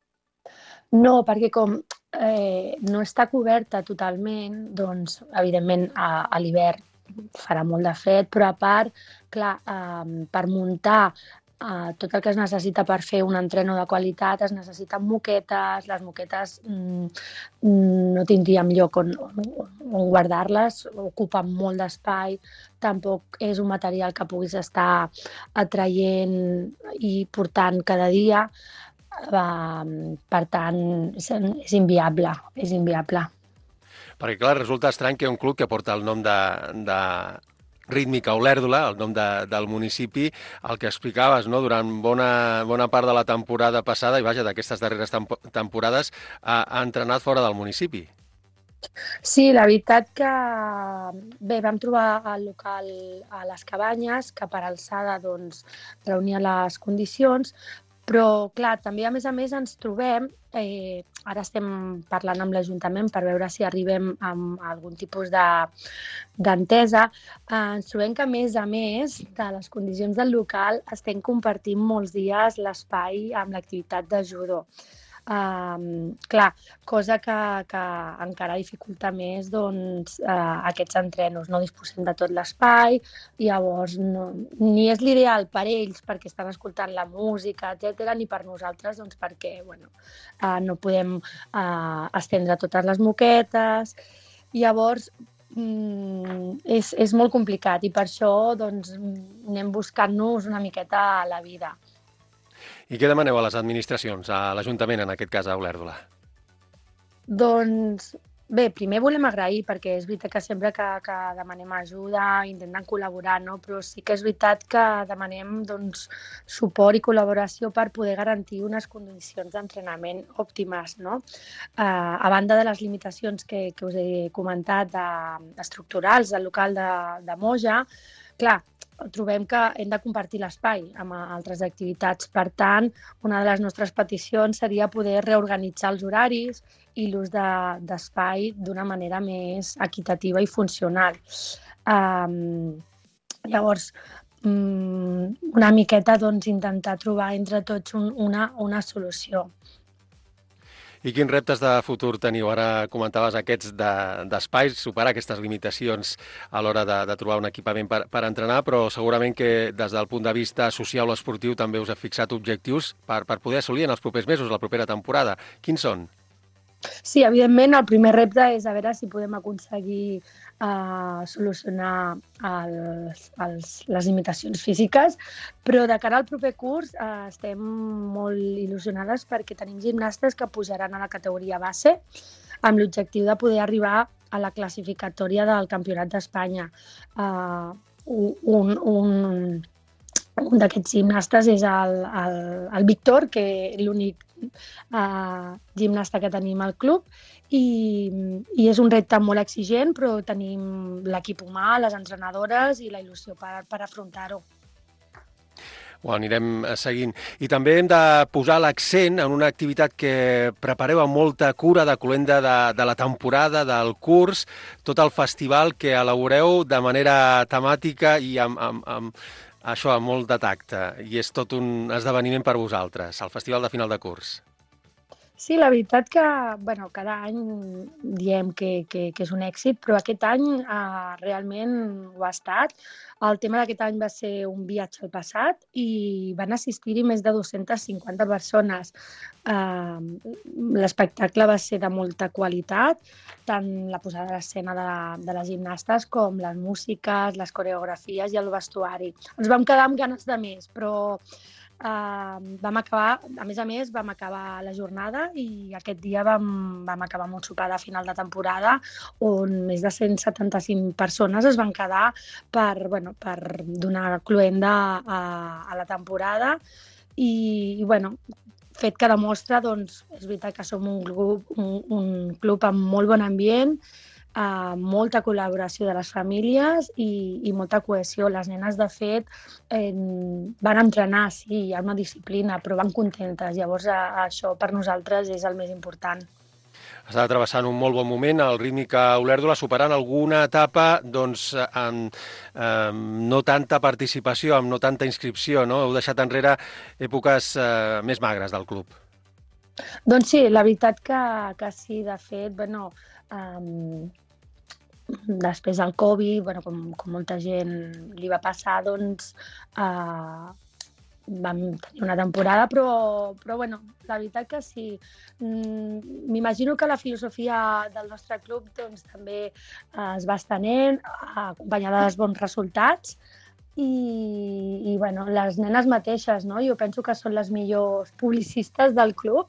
No, perquè com no està coberta totalment, evidentment a l'hivern farà molt de fred, però a part, clar, per muntar tot el que es necessita per fer un entreno de qualitat, es necessiten moquetes, les moquetes no tindríem lloc on guardar-les, ocupen molt d'espai, tampoc és un material que puguis estar atraient i portant cada dia, per tant, és inviable, Perquè, clar, resulta estrany que un club que porta el nom de Rítmica Olèrdola, el nom del municipi, el que explicaves, no? Durant bona part de la temporada passada i d'aquestes darreres temporades, ha entrenat fora del municipi. Sí, la veritat que vam trobar el local a les Cabanyes, que per alçada reunia les condicions, però, clar, també a més ens trobem, ara estem parlant amb l'Ajuntament per veure si arribem a algun tipus d'entesa, ens trobem que, a més de les condicions del local, estem compartint molts dies l'espai amb l'activitat de judo. Clar, cosa que encara dificulta més aquests entrenos. No disposem de tot l'espai, llavors ni és l'ideal per ells perquè estan escoltant la música, etc., ni per nosaltres perquè no podem estendre totes les moquetes. Llavors és molt complicat i per això anem buscant-nos una miqueta a la vida. I què demaneu a les administracions, a l'Ajuntament, en aquest cas a Olèrdola? Bé, primer volem agrair, perquè és veritat que sempre que demanem ajuda intenten col·laborar, no? Però sí que és veritat que demanem suport i col·laboració per poder garantir unes condicions d'entrenament òptimes, no? A banda de les limitacions que us he comentat estructurals del local de Moja, clar, trobem que hem de compartir l'espai amb altres activitats. Per tant, una de les nostres peticions seria poder reorganitzar els horaris i l'ús d'espai d'una manera més equitativa i funcional. Llavors, una miqueta intentar trobar entre tots una solució. I quins reptes de futur teniu? Ara comentaves aquests d'espais, superar aquestes limitacions a l'hora de trobar un equipament per entrenar, però segurament que des del punt de vista social o esportiu també us heu fixat objectius per poder assolir en els propers mesos, la propera temporada. Quins són? Sí, evidentment, el primer repte és a veure si podem aconseguir solucionar les limitacions físiques, però de cara al proper curs estem molt il·lusionades perquè tenim gimnastes que pujaran a la categoria base amb l'objectiu de poder arribar a la classificatòria del Campionat d'Espanya. Un d'aquests gimnastes és el Víctor, que és l'únic gimnasta que tenim al club, i és un repte molt exigent, però tenim l'equip humà, les entrenadores i la il·lusió per afrontar-ho. Ho anirem seguint. I també hem de posar l'accent en una activitat que prepareu amb molta cura, de cluenda de la temporada, del curs, tot el festival que elaboreu de manera temàtica i amb molt de tacte. I és tot un esdeveniment per vosaltres, el festival de final de curs. Sí, la veritat que cada any diem que és un èxit, però aquest any realment ho ha estat. El tema d'aquest any va ser un viatge al passat i van assistir-hi més de 250 persones. L'espectacle va ser de molta qualitat, tant la posada a l'escena de les gimnastes com les músiques, les coreografies i el vestuari. Ens vam quedar amb ganes de més, però vam acabar la jornada i aquest dia vam acabar amb un sopar de final de temporada on més de 175 persones es van quedar per donar cloenda a la temporada i fet que demostra, és veritat que som un club amb molt bon ambient, molta col·laboració de les famílies i molta cohesió. Les nenes, de fet, van entrenar, sí, hi ha una disciplina, però van contentes. Llavors, això per nosaltres és el més important. Està travessant un molt bon moment, el Rítmica Olèrdola, superant alguna etapa amb no tanta participació, amb no tanta inscripció, no? Heu deixat enrere èpoques més magres del club. Doncs sí, la veritat que sí, de fet, després del Covid, com molta gent li va passar, vam tenir una temporada, però la veritat que sí. M'imagino que la filosofia del nostre club també es va estenent, acompanyada dels bons resultats, i les nenes mateixes, no? Jo penso que són les millors publicistes del club.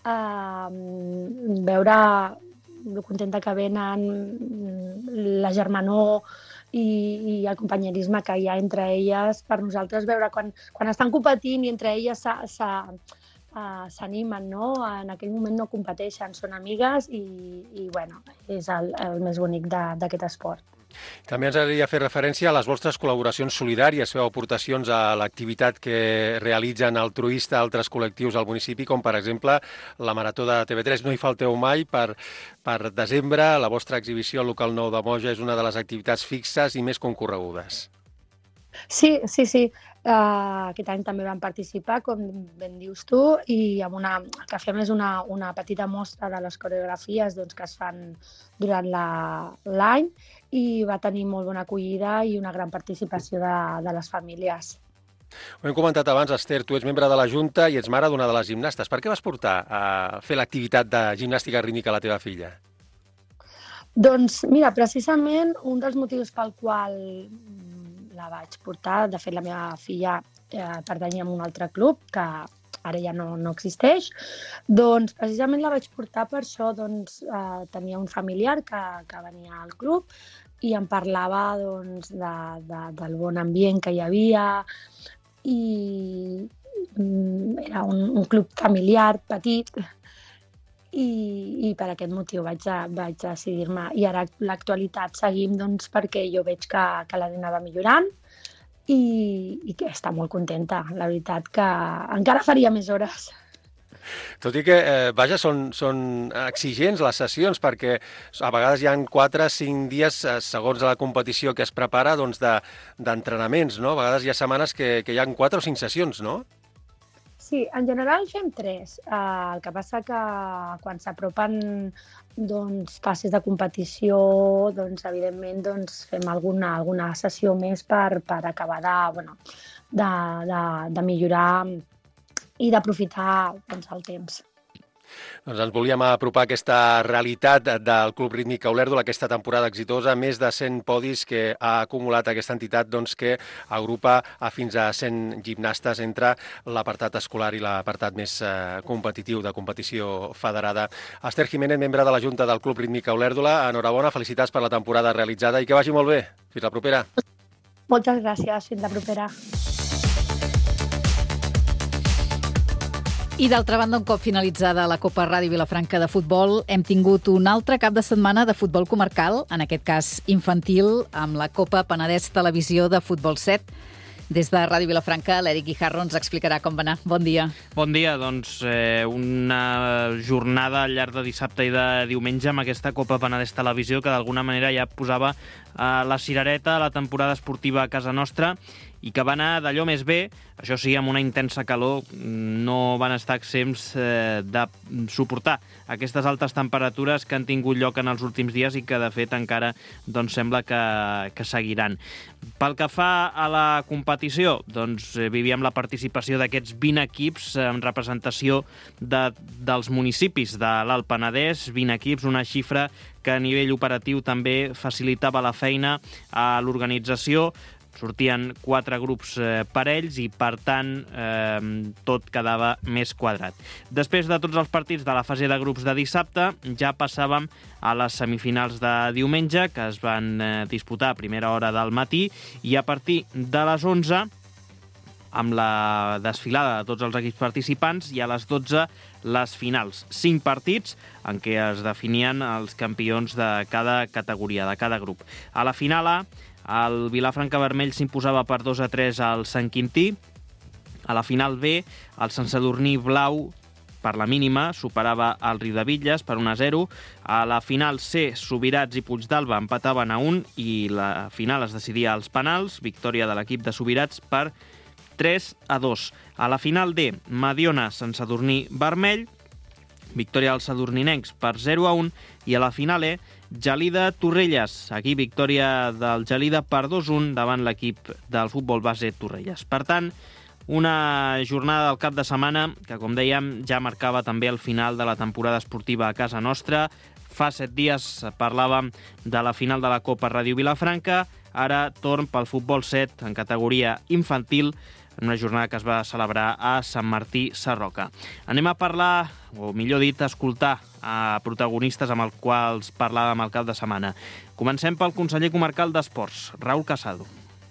Veure lo contenta que venen, la germanor i el companyerisme que hi ha entre elles, per nosaltres veure quan estan competint i entre elles s'animen, no? En aquell moment no competeixen, són amigues i és el més bonic d'aquest esport. També ens agradaria fer referència a les vostres col·laboracions solidàries, feu aportacions a l'activitat que realitzen altruista altres col·lectius al municipi, com per exemple la Marató de TV3. No hi falteu mai, per desembre la vostra exhibició al local nou de Moja és una de les activitats fixes i més concorregudes. Sí. Aquest any també vam participar, com ben dius tu, i el que fem és una petita mostra de les coreografies que es fan durant l'any i va tenir molt bona acollida i una gran participació de les famílies. Ho hem comentat abans, Esther, tu ets membre de la Junta i ets mare d'una de les gimnastes. Per què vas portar a fer l'activitat de gimnàstica rítmica a la teva filla? Doncs mira, precisament un dels motius pel qual la vaig portar, de fet la meva filla pertanyia a un altre club que ara ja no existeix, doncs precisament la vaig portar per això, tenia un familiar que venia al club i em parlava del bon ambient que hi havia i era un club familiar, petit, i per aquest motiu vaig decidir-me. I ara, a l'actualitat, seguim perquè jo veig que la nena va millorant i que està molt contenta. La veritat que encara faria més hores. Tot i que, vaja, són exigents les sessions, perquè a vegades hi ha 4 o 5 dies, segons la competició que es prepara, doncs d'entrenaments, no? A vegades hi ha setmanes que hi ha 4 o 5 sessions, no? Sí, en general fem 3. El que passa que quan s'apropen fases de competició, evidentment fem alguna sessió més per acabar de millorar i d'aprofitar el temps. Doncs ens volíem apropar a aquesta realitat del Club Rítmic Olèrdol, aquesta temporada exitosa, més de 100 podis que ha acumulat aquesta entitat que agrupa fins a 100 gimnastes entre l'apartat escolar i l'apartat més competitiu, de competició federada. Esther Jiménez, membre de la Junta del Club Rítmic Olèrdola, enhorabona, felicitats per la temporada realitzada i que vagi molt bé. Fins la propera. Moltes gràcies, fins la propera. I d'altra banda, un cop finalitzada la Copa Ràdio Vilafranca de futbol, hem tingut un altre cap de setmana de futbol comarcal, en aquest cas infantil, amb la Copa Penedès Televisió de Futbol 7. Des de Ràdio Vilafranca, l'Eric Guijarro ens explicarà com va anar. Bon dia. Bon dia. Doncs una jornada al llarg de dissabte i de diumenge amb aquesta Copa Penedès Televisió que d'alguna manera ja posava la cirereta a la temporada esportiva a casa nostra i que va anar d'allò més bé, això sí, amb una intensa calor, no van estar exempts de suportar aquestes altes temperatures que han tingut lloc en els últims dies i que, de fet, encara sembla que seguiran. Pel que fa a la competició, vivíem la participació d'aquests 20 equips en representació dels municipis de l'Alt Penedès, 20 equips, una xifra que a nivell operatiu també facilitava la feina a l'organització. Sortien 4 grups parells i, per tant, tot quedava més quadrat. Després de tots els partits de la fase de grups de dissabte, ja passàvem a les semifinals de diumenge, que es van disputar a primera hora del matí, i a partir de les 11, amb la desfilada de tots els equips participants, i a les 12 les finals. 5 partits en què es definien els campions de cada categoria, de cada grup. A la final A, el Vilafranca Vermell s'imposava per 2-3 al Sant Quintí. A la final B, el Sant Sadurní Blau, per la mínima, superava el Riudebitlles per 1-0. A la final C, Subirats i Puigdàlber empataven a 1 i la final es decidia als penals. Victòria de l'equip de Subirats per 3-2. A la final D, Mediona, Sant Sadurní Vermell. Victòria dels sadurninencs per 0-1. I a la final E, Gelida Torrelles. Aquí victòria del Gelida per 2-1 davant l'equip del futbol base Torrelles. Per tant, una jornada del cap de setmana que, com dèiem, ja marcava també el final de la temporada esportiva a casa nostra. Fa 7 dies parlàvem de la final de la Copa Ràdio Vilafranca. Ara torn pel futbol 7 en categoria infantil, en una jornada que es va celebrar a Sant Martí Sarroca. Anem a parlar, o millor dit, escoltar a protagonistes amb els quals parlàvem el cap de setmana. Comencem pel conseller comarcal d'Esports, Raül Casado.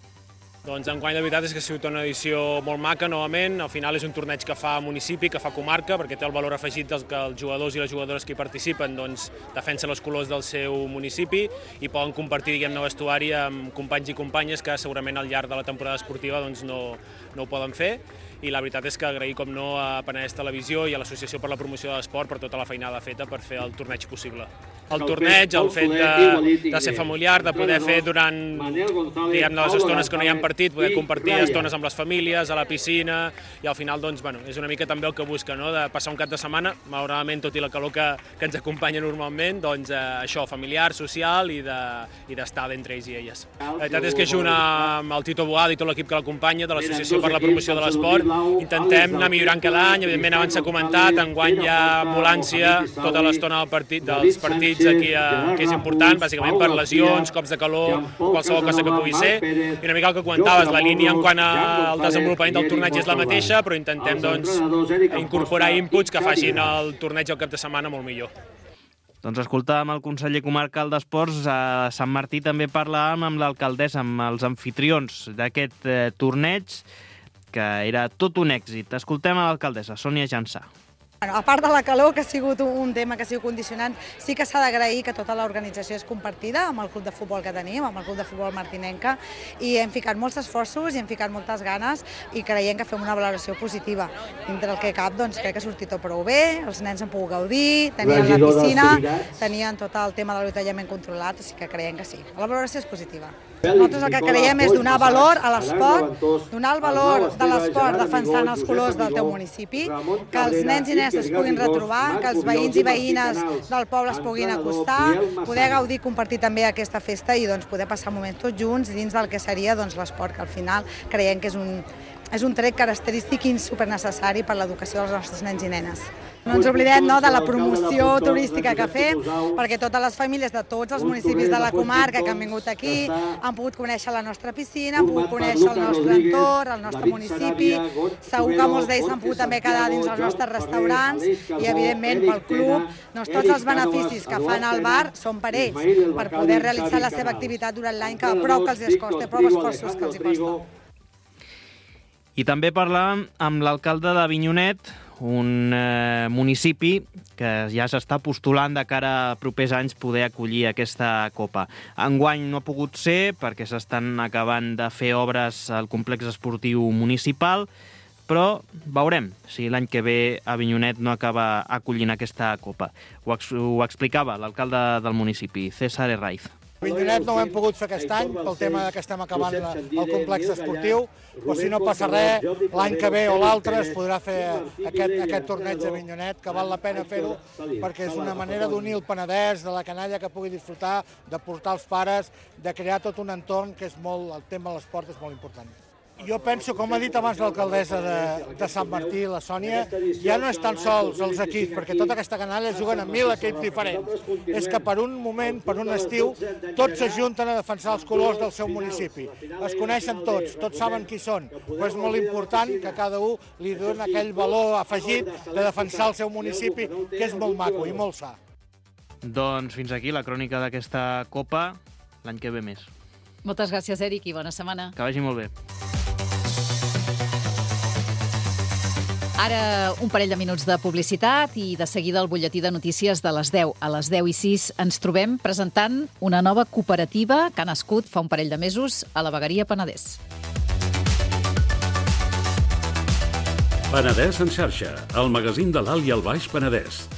Doncs enguany la veritat és que ha sigut una edició molt maca, novament. Al final és un torneig que fa municipi, que fa comarca, perquè té el valor afegit que els jugadors i les jugadores que hi participen defensen els colors del seu municipi i poden compartir, diguem-ne, vestuari amb companys i companyes que segurament al llarg de la temporada esportiva no ho poden fer. I la veritat és que agrair, com no, a Penedès Televisió i a l'Associació per la Promoció de l'Esport per tota la feinada feta per fer el torneig possible. El torneig, el fet de ser familiar, de poder fer durant, diguem-ne, les estones que no hi ha partit, poder compartir estones amb les famílies, a la piscina, i al final, és una mica també el que busca, no?, de passar un cap de setmana, malauradament, tot i la calor que ens acompanya normalment, això, familiar, social i d'estar d'entre ells i elles. La veritat és que junt amb el Tito Boada i tot l'equip que l'acompanya de l'Associació per la Promoció de l'Esport, intentem anar millorant cada any. Evidentment, abans s'ha comentat, enguany hi ha ambulància tota l'estona dels partits aquí, que és important, bàsicament per lesions, cops de calor, qualsevol cosa que pugui ser. I una mica el que comentaves, la línia en quant al desenvolupament del torneig és la mateixa, però intentem incorporar inputs que facin el torneig al cap de setmana molt millor. Doncs escoltàvem el conseller comarcal d'Esports. A Sant Martí també parlàvem amb l'alcaldessa, amb els anfitrions d'aquest torneig, que era tot un èxit. Escoltem a l'alcaldessa, Sònia Jansà. A part de la calor, que ha sigut un tema que ha sigut condicionant, sí que s'ha d'agrair que tota l'organització és compartida amb el club de futbol que tenim, amb el club de futbol martinenca, i hem ficat molts esforços i hem ficat moltes ganes i creiem que fem una valoració positiva. Dintre el que cap, doncs crec que ha sortit tot prou bé, els nens han pogut gaudir, tenien la piscina, tenien tot el tema de l'avituallament controlat, així que creiem que sí. La valoració és positiva. Nosaltres el que creiem és donar valor a l'esport, donar el valor de l'esport defensant els colors del teu municipi, que els nens i nenes es puguin retrobar, que els veïns i veïnes del poble es puguin acostar, poder gaudir i compartir també aquesta festa i poder passar moments tots junts dins del que seria l'esport, que al final creiem que és un tret característic i supernecessari per l'educació dels nostres nens i nenes. No ens oblidem de la promoció turística que fem, perquè totes les famílies de tots els municipis de la comarca que han vingut aquí han pogut conèixer la nostra piscina, han pogut conèixer el nostre entorn, el nostre municipi. Segur que molts d'ells han pogut també quedar dins els nostres restaurants i, evidentment, pel club, tots els beneficis que fan al bar són per ells, per poder realitzar la seva activitat durant l'any, que prou que els costa, prou esforços que els costa. I també parlàvem amb l'alcalde d'Avinyonet, un municipi que ja s'està postulant de cara a propers anys poder acollir aquesta Copa. Enguany no ha pogut ser perquè s'estan acabant de fer obres al complex esportiu municipal, però veurem si l'any que ve Avinyonet no acaba acollint aquesta Copa. Ho explicava l'alcalde del municipi, César Herraiz. Avinyonet no ho hem pogut fer aquest any pel tema que estem acabant el complex esportiu, però si no passa res, l'any que ve o l'altre es podrà fer aquest torneig d'Avinyonet, que val la pena fer-ho perquè és una manera d'unir el Penedès, de la canalla que pugui disfrutar, de portar els pares, de crear tot un entorn que és molt, el tema de l'esport és molt important. Jo penso, com ha dit abans l'alcaldessa de Sant Martí, la Sònia, ja no és tan sols els equips, perquè tota aquesta canalla juguen amb 1.000 equips diferents. És que per un moment, per un estiu, tots s'ajunten a defensar els colors del seu municipi. Es coneixen tots saben qui són, però és molt important que cada un li doni aquell valor afegit de defensar el seu municipi, que és molt maco i molt sa. Doncs fins aquí la crònica d'aquesta Copa, l'any que ve més. Moltes gràcies, Eric, i bona setmana. Que vagi molt bé. Ara un parell de minuts de publicitat i de seguida el butlletí de notícies de les 10. A les 10:06 ens trobem presentant una nova cooperativa que ha nascut fa un parell de mesos a la vegueria Penedès. Penedès en xarxa, el magazín de l'Alt i el Baix Penedès.